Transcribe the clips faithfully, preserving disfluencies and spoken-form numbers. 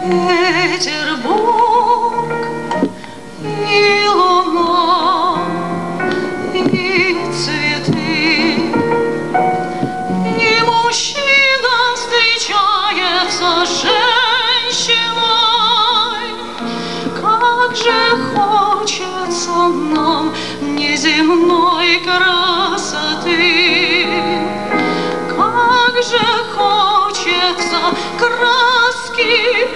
Петербург и луна, и цветы, и мужчина встречается с женщиной. Как же хочется нам неземной красоты, как же хочется краски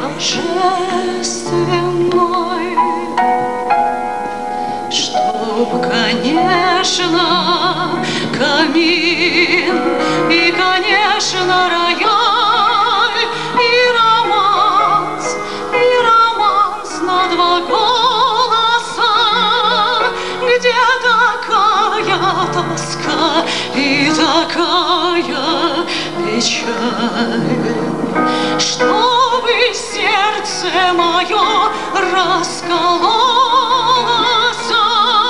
божественной, чтоб, конечно, камин и, конечно, рояль, и романс, и романс на два голоса, где такая тоска и такая печаль, чтобы сердце мое раскололось,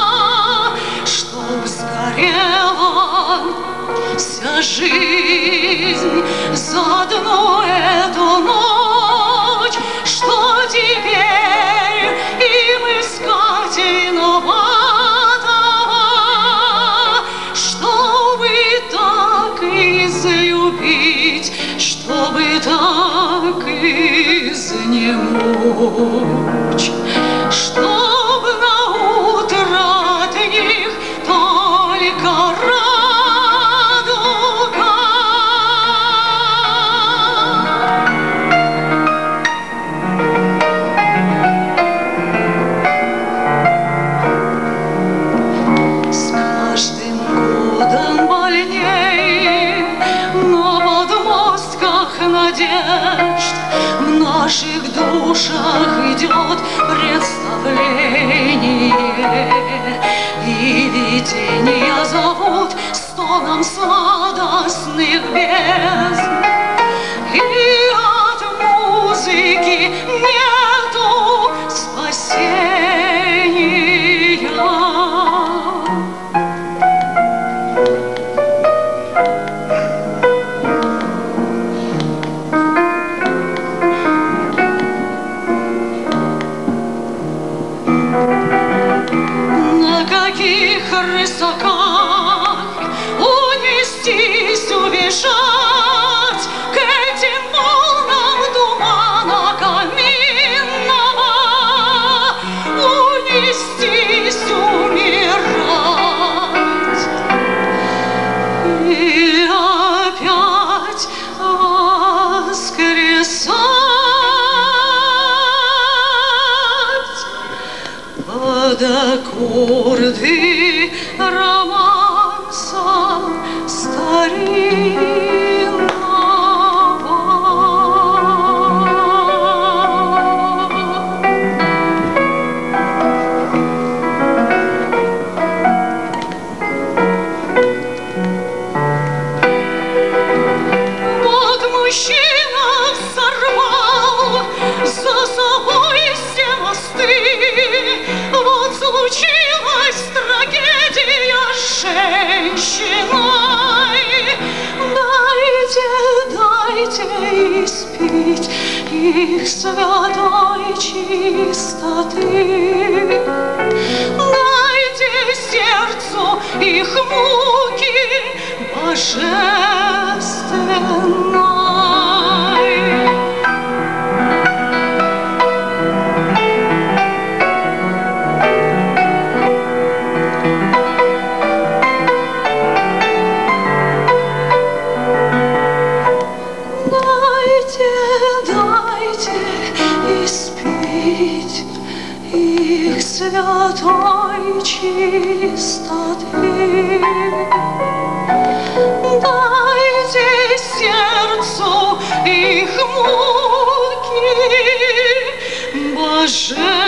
чтоб сгорела вся жизнь за одну эту ночь, что теперь им искать виноватого, чтобы так излюбить, чтобы так изнемочь, чтоб наутро от них только радуга. С каждым годом больней на подмостках надежд в наших душах идет представление, и видения зовут стоном сладостных бездн, и от музыки нету спасения. На каких рысаках унестись, убежать к этим волнам тумана каминного, унестись, умирать и опять воскресать под аккорды романса старинного. Вот мужчина сорвал за собой все мосты, вот случилась трагедия с женщиной. Дайте, дайте испить их святой чистоты, дайте сердцу их муки божественной. Их святой чистоты, дайте сердцу их муки божественной.